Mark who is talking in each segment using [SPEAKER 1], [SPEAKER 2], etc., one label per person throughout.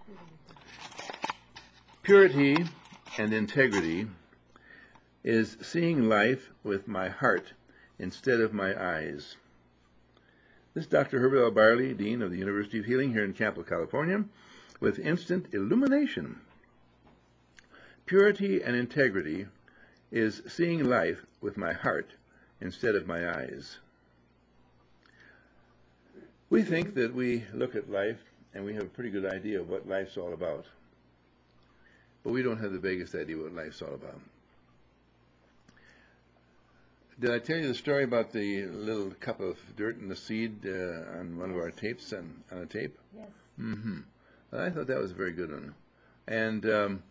[SPEAKER 1] Purity and integrity is seeing life with my heart instead of my eyes. This is Dr. Herbert L. Barley, Dean of the University of Healing here in Campo, California, with instant illumination. Purity and integrity is seeing life with my heart instead of my eyes. We think that we look at life and we have a pretty good idea of what life's all about. But we don't have the vaguest idea what life's all about. Did I tell you the story about the little cup of dirt and the seed on one of our tapes, on a tape?
[SPEAKER 2] Yes.
[SPEAKER 1] Mm-hmm. Well, I thought that was a very good one. And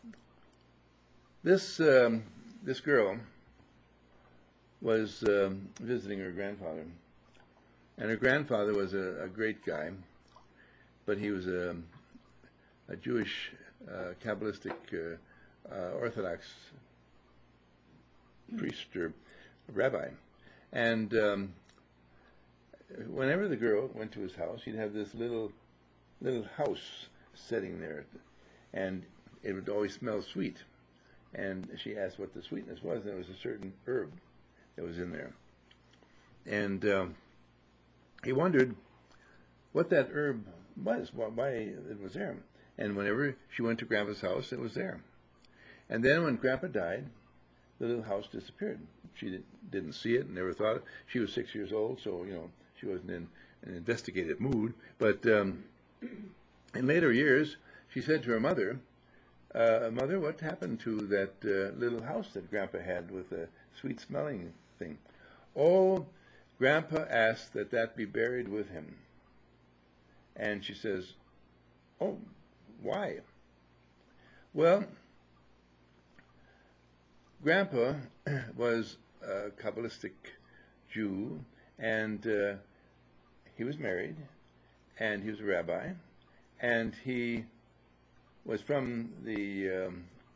[SPEAKER 1] this girl was visiting her grandfather. And her grandfather was a great guy, but he was a Jewish Kabbalistic Orthodox priest or rabbi. And whenever the girl went to his house, he'd have this little house sitting there, and it would always smell sweet. And she asked what the sweetness was, and it was a certain herb that was in there. And he wondered what that herb was, why it was there. And whenever she went to Grandpa's house, it was there. And then when Grandpa died, the little house disappeared. She didn't see it, never thought it. She was 6 years old, so, she wasn't in an investigative mood. But in later years, she said to her mother, Mother, what happened to that little house that Grandpa had with a sweet-smelling thing? Oh, Grandpa asked that be buried with him. And she says, oh, why? Well, Grandpa was a Kabbalistic Jew, and he was married, and he was a rabbi, and he was from the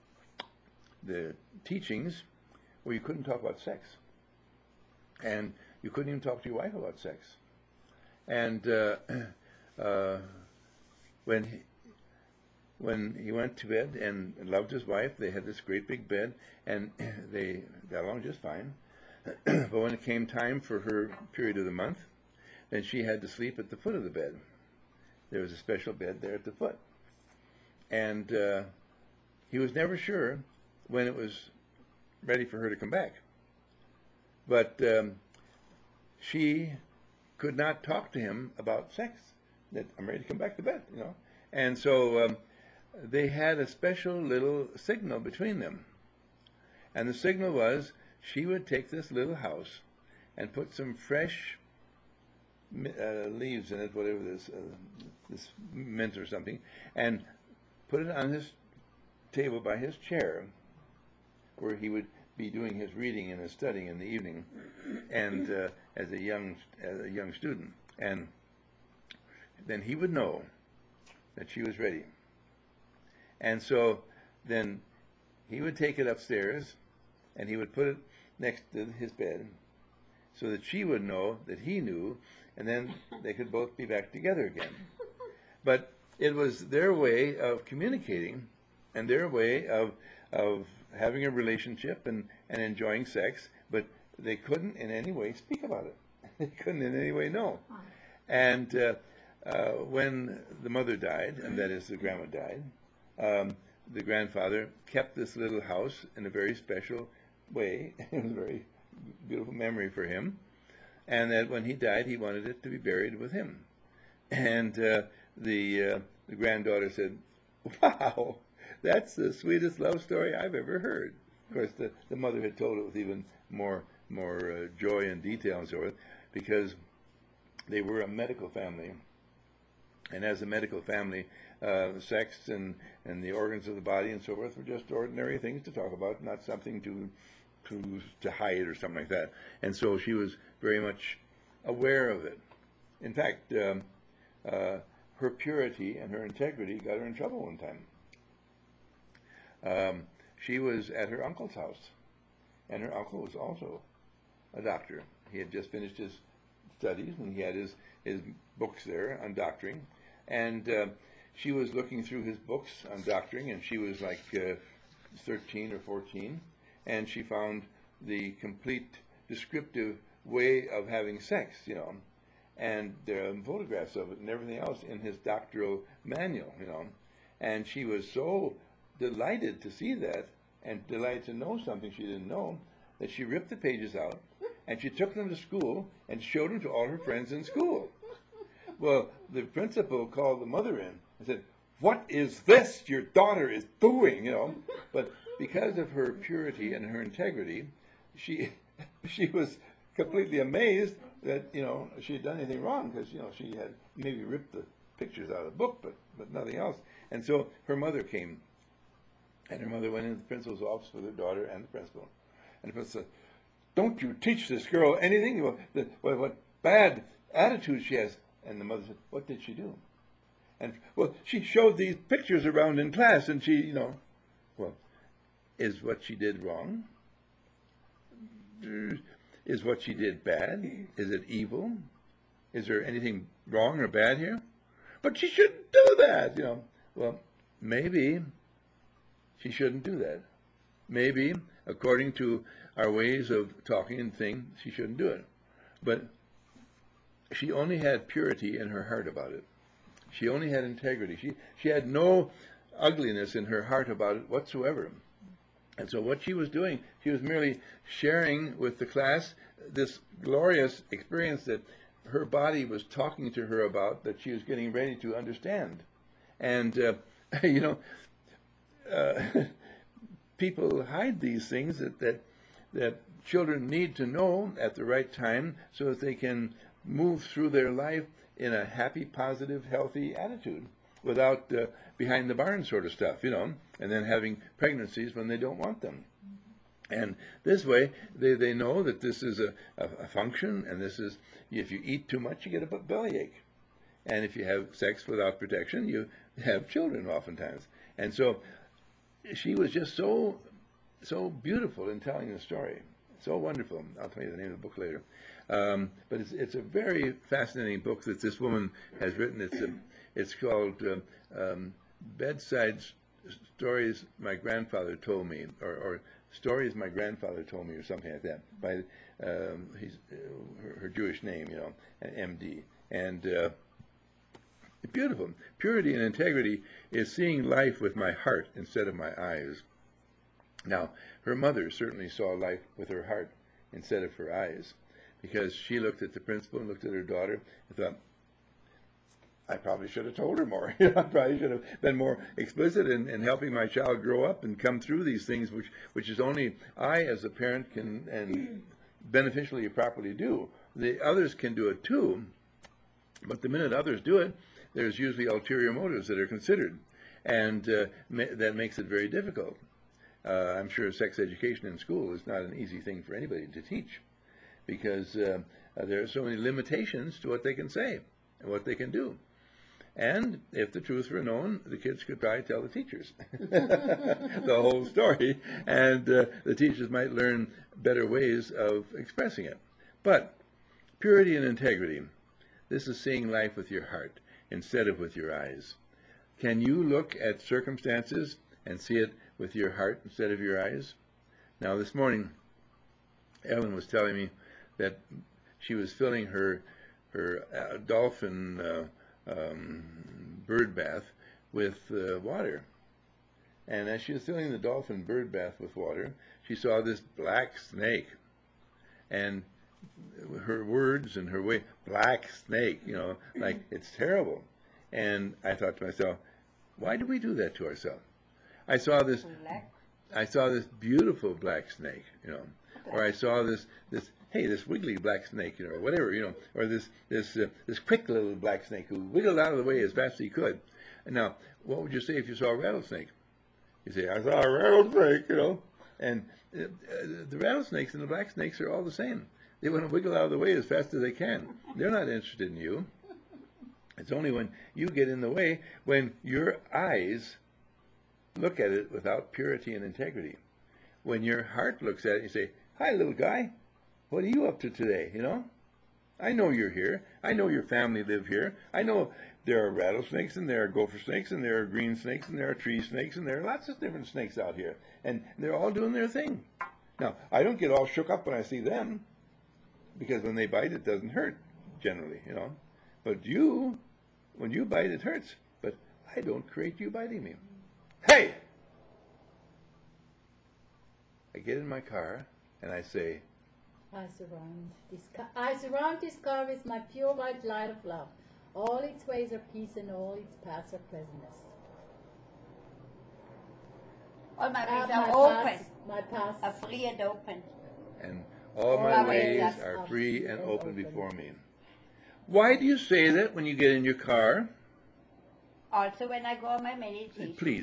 [SPEAKER 1] teachings where you couldn't talk about sex, and you couldn't even talk to your wife about sex. And when he went to bed and loved his wife, they had this great big bed, and they got along just fine. But when it came time for her period of the month, then she had to sleep at the foot of the bed. There was a special bed there at the foot. And he was never sure when it was ready for her to come back. But she could not talk to him about sex, that I'm ready to come back to bed, And so they had a special little signal between them. And the signal was she would take this little house and put some fresh leaves in it, whatever this mint or something, and put it on his table by his chair, where he would be doing his reading and his studying in the evening, and as a young student. And then he would know that she was ready. And so then he would take it upstairs, and he would put it next to his bed, so that she would know that he knew, and then they could both be back together again. But it was their way of communicating, and their way of having a relationship and enjoying sex, but they couldn't in any way speak about it. They couldn't in any way know. And when the mother died, and that is the grandma died, the grandfather kept this little house in a very special way. It was a very beautiful memory for him. And that when he died, he wanted it to be buried with him. And the granddaughter said, wow, that's the sweetest love story I've ever heard. Of course, the mother had told it with even more joy and detail and so forth, because they were a medical family. And as a medical family, sex and the organs of the body and so forth were just ordinary things to talk about, not something to hide or something like that. And so she was very much aware of it. In fact, her purity and her integrity got her in trouble one time. She was at her uncle's house, and her uncle was also a doctor. He had just finished his studies, and he had his books there on doctoring. And she was looking through his books on doctoring, and she was like 13 or 14, and she found the complete descriptive way of having sex, and there are photographs of it and everything else in his doctoral manual, and she was so delighted to see that and delighted to know something she didn't know that she ripped the pages out and she took them to school and showed them to all her friends in school. Well, the principal called the mother in and said, "What is this your daughter is doing?" But because of her purity and her integrity, she was completely amazed that she had done anything wrong, because she had maybe ripped the pictures out of the book, but nothing else. And so her mother came, and her mother went into the principal's office with her daughter and the principal, and the principal said, "Don't you teach this girl anything? What bad attitude she has." And the mother said, "What did she do?" And, "Well, she showed these pictures around in class, and she, well, is what she did wrong? Is what she did bad? Is it evil? Is there anything wrong or bad here? But she shouldn't do that, Well, maybe she shouldn't do that. Maybe, according to our ways of talking and things, she shouldn't do it. But she only had purity in her heart about it. She only had integrity. She had no ugliness in her heart about it whatsoever. And so what she was doing, she was merely sharing with the class this glorious experience that her body was talking to her about, that she was getting ready to understand. And, people hide these things that children need to know at the right time so that they can move through their life in a happy, positive, healthy attitude without behind the barn sort of stuff, and then having pregnancies when they don't want them. And this way, they know that this is a function, and this is, if you eat too much, you get a bellyache. And if you have sex without protection, you have children oftentimes. And so she was just so beautiful in telling the story. So wonderful. I'll tell you the name of the book later. But it's a very fascinating book that this woman has written. It's called Bedside Stories My Grandfather Told Me, or Stories My Grandfather Told Me, or something like that, by her Jewish name, MD. And beautiful. Purity and integrity is seeing life with my heart instead of my eyes. Now, her mother certainly saw life with her heart instead of her eyes, because she looked at the principal and looked at her daughter and thought, I probably should have told her more. I probably should have been more explicit in helping my child grow up and come through these things, which is only I as a parent can and beneficially properly do. The others can do it too, but the minute others do it, there's usually ulterior motives that are considered, and that makes it very difficult. I'm sure sex education in school is not an easy thing for anybody to teach, because there are so many limitations to what they can say and what they can do. And if the truth were known, the kids could probably tell the teachers the whole story, and the teachers might learn better ways of expressing it. But purity and integrity, this is seeing life with your heart instead of with your eyes. Can you look at circumstances and see it with your heart instead of your eyes? Now, this morning, Ellen was telling me that she was filling her dolphin bird bath with water. And as she was filling the dolphin bird bath with water, she saw this black snake. And her words and her way, black snake, like it's terrible. And I thought to myself, why do we do that to ourselves? I saw this beautiful black snake, or I saw this wiggly black snake, or whatever, or this quick little black snake who wiggled out of the way as fast as he could. And now, what would you say if you saw a rattlesnake? You say, I saw a rattlesnake, and the rattlesnakes and the black snakes are all the same. They want to wiggle out of the way as fast as they can. They're not interested in you. It's only when you get in the way, when your eyes look at it without purity and integrity. When your heart looks at it, you say, hi, little guy, what are you up to today, I know you're here. I know your family live here. I know there are rattlesnakes and there are gopher snakes and there are green snakes and there are tree snakes and there are lots of different snakes out here. And they're all doing their thing. Now, I don't get all shook up when I see them because when they bite, it doesn't hurt generally, you know. But you, when you bite, it hurts. But I don't create you biting me. Hey! I get in my car and I say,
[SPEAKER 2] I surround this car with my pure white light of love. All its ways are peace and all its paths are pleasantness.
[SPEAKER 3] All my ways
[SPEAKER 2] My
[SPEAKER 3] are open,
[SPEAKER 2] paths, my paths
[SPEAKER 3] are free and open.
[SPEAKER 1] and all
[SPEAKER 2] All
[SPEAKER 1] my
[SPEAKER 2] my
[SPEAKER 1] ways
[SPEAKER 2] ways
[SPEAKER 1] are
[SPEAKER 2] are
[SPEAKER 1] free
[SPEAKER 2] free
[SPEAKER 1] and
[SPEAKER 2] and
[SPEAKER 1] open
[SPEAKER 2] open.
[SPEAKER 1] before me. Why do you say that when you get in your car?
[SPEAKER 3] Also when I go on my meditation.
[SPEAKER 1] Please.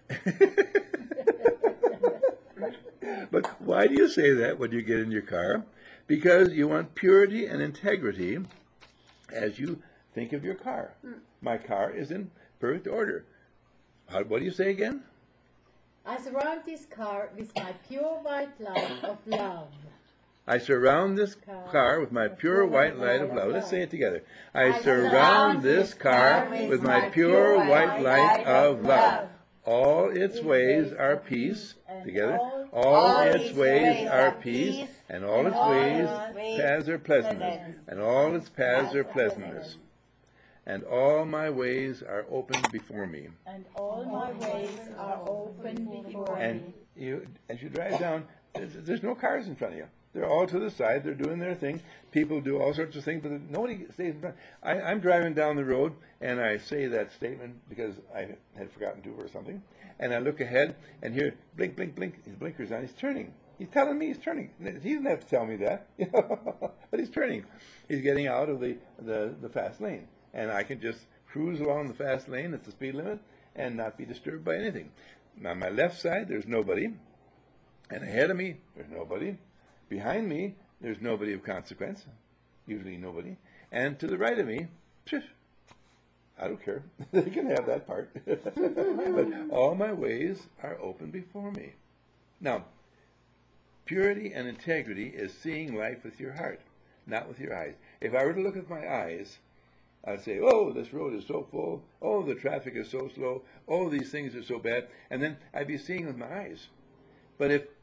[SPEAKER 1] But why do you say that when you get in your car? Because you want purity and integrity as you think of your car. My car is in perfect order. What do you say again?
[SPEAKER 2] I surround this car with my pure white light of love.
[SPEAKER 1] I surround this car with my pure white light of love. Let's say it together. I surround this car with my pure white light of love. All its ways are peace. Together. All its ways are peace, and all its ways paths are pleasantness, and all its paths are pleasantness. And all my ways are open before me.
[SPEAKER 2] And all my ways are open before
[SPEAKER 1] And
[SPEAKER 2] me.
[SPEAKER 1] you, as you drive down, there's no cars in front of you. They're all to the side. They're doing their thing. People do all sorts of things, but nobody stays in front. I'm driving down the road, and I say that statement because I had forgotten to or something. And I look ahead, and here, blink, blink, blink. His blinker's on. He's turning. He's telling me he's turning. He doesn't have to tell me that, but he's turning. He's getting out of the fast lane, and I can just cruise along the fast lane at the speed limit and not be disturbed by anything. On my left side, there's nobody, and ahead of me, there's nobody. Behind me, there's nobody of consequence, usually nobody. And to the right of me, I don't care. They can have that part. But all my ways are open before me. Now, purity and integrity is seeing life with your heart, not with your eyes. If I were to look with my eyes, I'd say, oh, this road is so full. Oh, the traffic is so slow. Oh, these things are so bad. And then I'd be seeing with my eyes. But if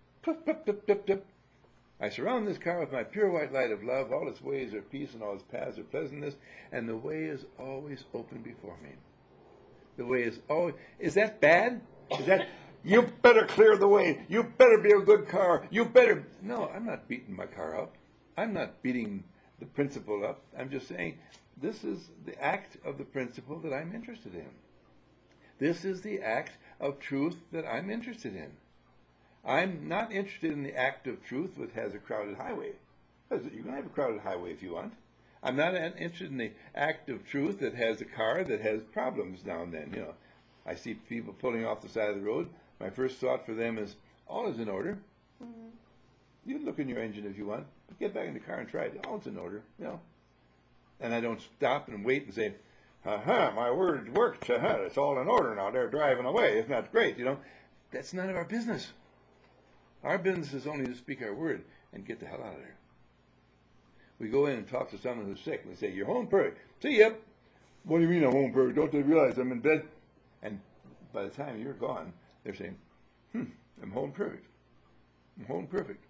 [SPEAKER 1] I surround this car with my pure white light of love, all its ways are peace and all its paths are pleasantness, and the way is always open before me. The way is always, is that bad? Is that, you better clear the way, you better be a good car, you better, no, I'm not beating my car up. I'm not beating the principle up. I'm just saying, this is the act of the principle that I'm interested in. This is the act of truth that I'm interested in. I'm not interested in the act of truth which has a crowded highway. You can have a crowded highway if you want. I'm not interested in the act of truth that has a car that has problems now and then. You know, I see people pulling off the side of the road. My first thought for them is, all is in order. Mm-hmm. You can look in your engine if you want, but get back in the car and try it. All is in order, you know. And I don't stop and wait and say, my word worked. It's all in order now. They're driving away. Isn't that great? You know, that's none of our business. Our business is only to speak our word and get the hell out of there. We go in and talk to someone who's sick. We say, you're home perfect. See, yep. What do you mean I'm home perfect? Don't they realize I'm in bed? And by the time you're gone, they're saying, I'm home perfect. I'm home perfect.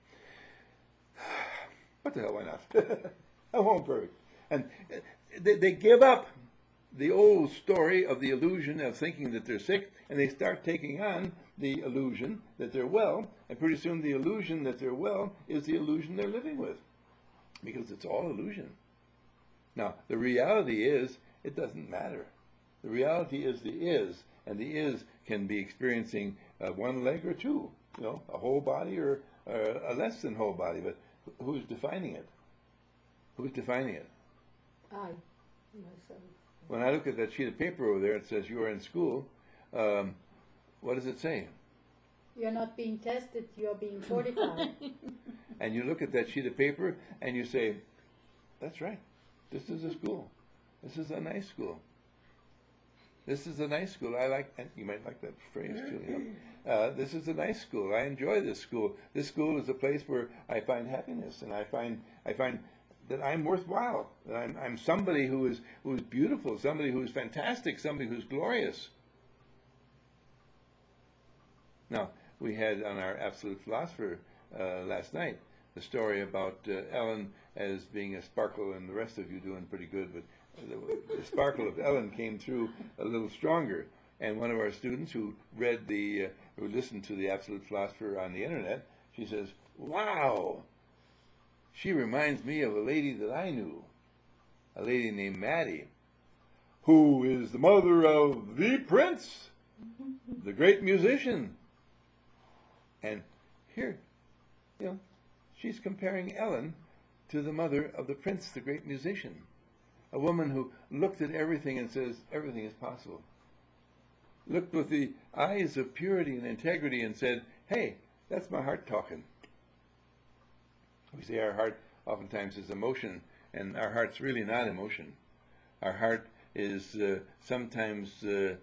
[SPEAKER 1] What the hell, why not? I'm home perfect. And they give up the old story of the illusion of thinking that they're sick, and they start taking on the illusion that they're well, and pretty soon the illusion that they're well is the illusion they're living with, because it's all illusion. Now, the reality is, it doesn't matter. The reality is the is, and the is can be experiencing one leg or two, you know, a whole body or a less than whole body, but who's defining it? Who's defining it?
[SPEAKER 2] I, myself.
[SPEAKER 1] When I look at that sheet of paper over there, it says you are in school. What does it say?
[SPEAKER 2] You're not being tested, you're being fortified.
[SPEAKER 1] And you look at that sheet of paper and you say, that's right. This is a school. This is a nice school. This is a nice school. I like, and you might like that phrase too. You know? This is a nice school. I enjoy this school. This school is a place where I find happiness, and I find that I'm worthwhile, that I'm somebody who is beautiful, somebody who is fantastic, somebody who's glorious. Now, we had on our Absolute Philosopher last night the story about Ellen as being a sparkle and the rest of you doing pretty good, but the sparkle of Ellen came through a little stronger. And one of our students who who listened to the Absolute Philosopher on the internet, she says, "Wow, she reminds me of a lady that I knew, a lady named Maddie, who is the mother of the Prince, the great musician." And here, she's comparing Ellen to the mother of the Prince, the great musician, a woman who looked at everything and says, everything is possible. Looked with the eyes of purity and integrity and said, hey, that's my heart talking. We say our heart oftentimes is emotion, and our heart's really not emotion. Our heart is sometimes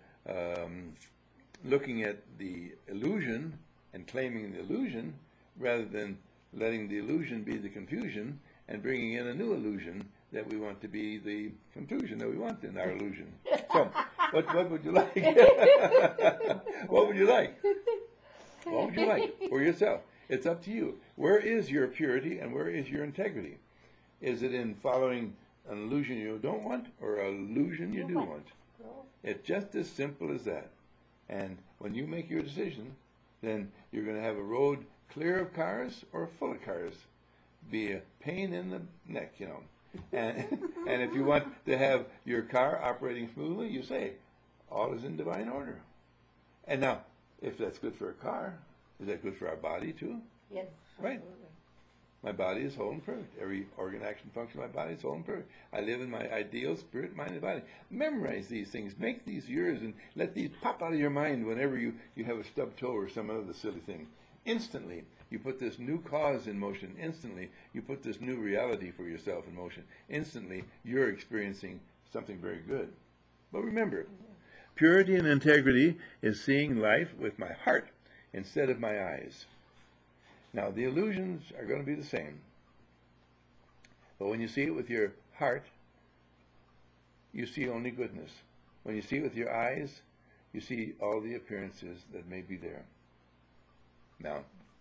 [SPEAKER 1] looking at the illusion and claiming the illusion rather than letting the illusion be the confusion and bringing in a new illusion that we want to be the conclusion that we want in our illusion. So, what would you like? What would you like? What would you like for yourself? It's up to you. Where is your purity and where is your integrity? Is it in following an illusion you don't want or an illusion you do want? It's just as simple as that. And when you make your decision, then you're going to have a road clear of cars or full of cars. Be a pain in the neck, And if you want to have your car operating smoothly, you say, all is in divine order. And now, if that's good for a car, is that good for our body too?
[SPEAKER 3] Yes.
[SPEAKER 1] Right. My body is whole and perfect. Every organ, action, function of my body is whole and perfect. I live in my ideal spirit, mind, and body. Memorize these things. Make these yours and let these pop out of your mind whenever you have a stubbed toe or some other silly thing. Instantly, you put this new cause in motion. Instantly, you put this new reality for yourself in motion. Instantly, you're experiencing something very good. But remember, purity and integrity is seeing life with my heart instead of my eyes. Now, the illusions are going to be the same. But when you see it with your heart, you see only goodness. When you see it with your eyes, you see all the appearances that may be there. Now,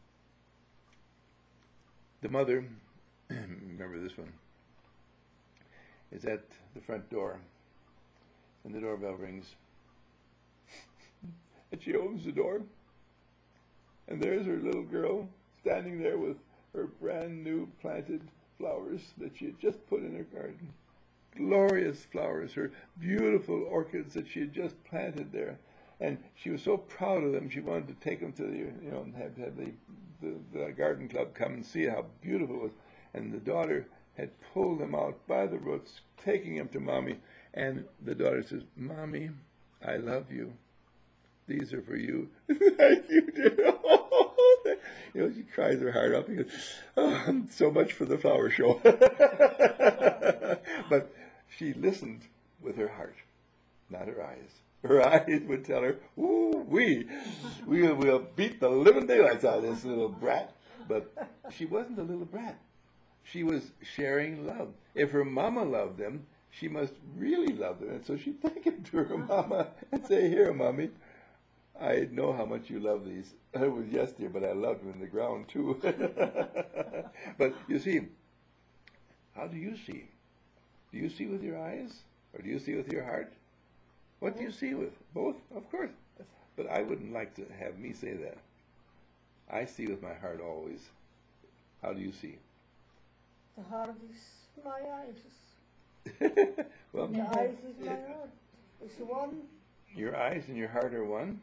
[SPEAKER 1] the mother, remember this one, is at the front door, and the doorbell rings. And she opens the door, and there's her little girl standing there with her brand new planted flowers that she had just put in her garden. Glorious flowers, her beautiful orchids that she had just planted there. And she was so proud of them, she wanted to take them to and have the garden club come and see how beautiful it was. And the daughter had pulled them out by the roots, taking them to Mommy. And the daughter says, Mommy, I love you. These are for you. Thank you, dear. She cries her heart out because, so much for the flower show. But she listened with her heart, not her eyes. Her eyes would tell her, we'll beat the living daylights out of this little brat. But she wasn't a little brat. She was sharing love. If her mama loved them, she must really love them. And so she'd take them to her mama and say, here, Mommy, I know how much you love these. It was yesterday, but I loved them in the ground too. But you see, how do you see? Do you see with your eyes? Or do you see with your heart? What do you see with? Both? Of course. But I wouldn't like to have me say that. I see with my heart always. How do you see?
[SPEAKER 4] The heart is my eyes.
[SPEAKER 1] Well,
[SPEAKER 4] The eyes is my heart. It's one.
[SPEAKER 1] Your eyes and your heart are one?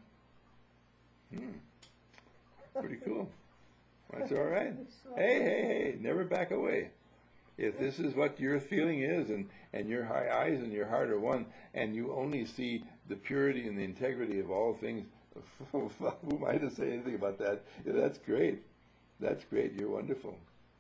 [SPEAKER 1] Pretty cool. That's all right. Hey, never back away. If this is what your feeling is, and your eyes and your heart are one, and you only see the purity and the integrity of all things, who am I to say anything about that? Yeah, that's great. That's great. You're wonderful.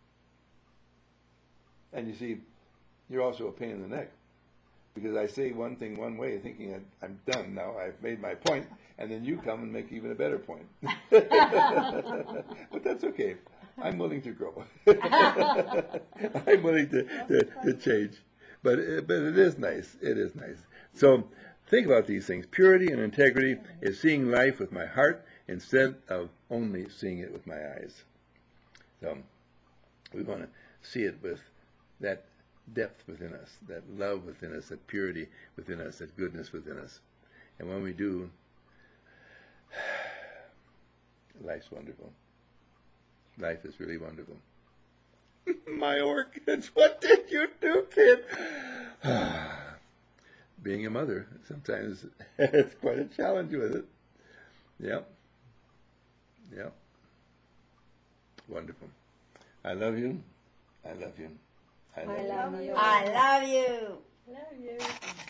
[SPEAKER 1] And you see, you're also a pain in the neck. Because I say one thing one way, thinking that I'm done now, I've made my point, and then you come and make even a better point. But that's okay. I'm willing to grow. I'm willing to change. But it is nice. It is nice. So think about these things. Purity and integrity is seeing life with my heart instead of only seeing it with my eyes. So we want to see it with that depth within us, that love within us, that purity within us, that goodness within us. And when we do, life's wonderful. Life is really wonderful. My orchids, what did you do, kid? Being a mother, sometimes it's quite a challenge with it. Yep. Yep. Wonderful. I love you. I love you. I love you.
[SPEAKER 3] I love you.
[SPEAKER 2] Love you.